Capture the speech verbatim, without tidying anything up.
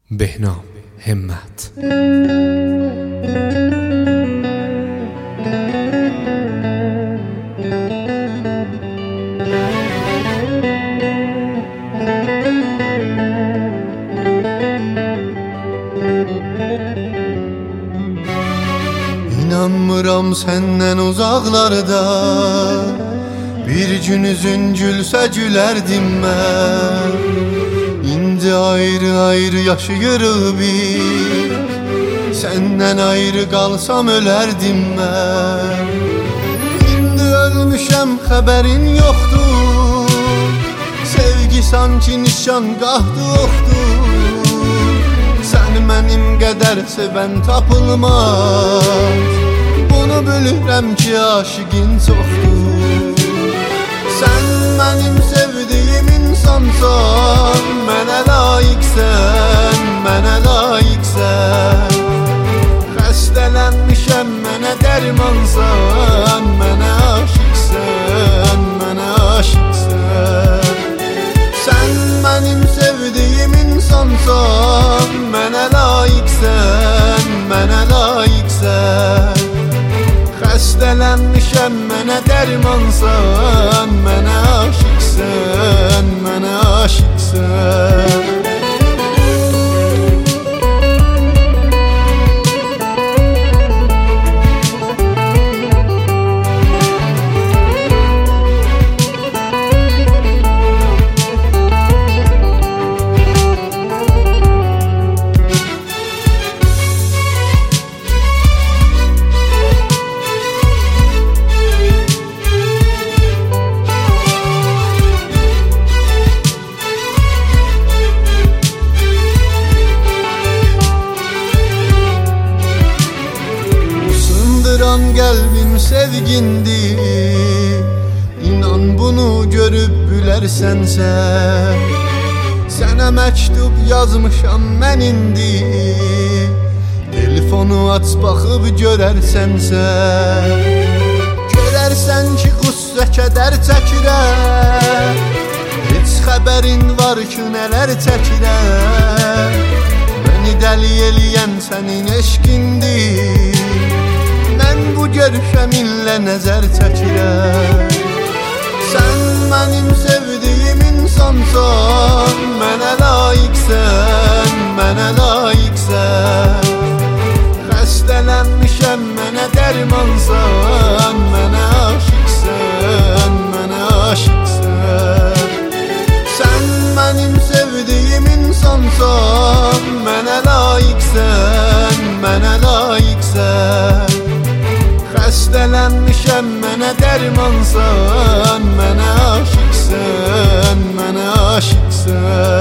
بهنام همت. İnanmıram senden uzaklarda bir gün üzün gülsə gülərdim mən. İndi ayrı ayrı yaşayırıq biz, səndən ayrı qalsam ölərdim mən. İndi ölmüşəm xəbərin yoxdur, sevgi sanki nişangahdı oxdur. Sən mənim qədər sevən tapılmaz, bunu bilirəm ki aşıqin çoxdur. Sən mənim sevdiyim insansan, mənə layiqsən, mənə layiqsən. Xəstələnmişəm, mənə dərmansan, mənə aşiqsən, mənə aşiqsən. Sən mənim sevdiyim insansan, mənə layiqsən, mənə layiqsən. Xəstələnmişəm, mənə dərmansan, mənə aşiqsən, mənə aşiqsən. Qəlbim sevgindir, İnan bunu görüb bilərsənsə. Sənə məktub yazmışam mən indi, telefonu aç baxıb görərsənsə. Görərsən ki qüssə kədər çəkirəm, heç xəbərin var ki nələr çəkirəm. Məni dəli eləyən sənin eşqindir, mən bu görüşəminlə nəzər çəkirəm. Sən mənim sevdiyim insansan, mənə layiqsən, mənə layiqsən. Xəstələnmişəm, mənə dərmansan, mənə aşiqsən, mənə aşiqsən. Sən mənim sevdiyim insansan, mənə layiqsən, mənə layiqsən. Xəstələnmişəm, mənə dərmansan, mənə aşiqsən, mənə aşiqsən.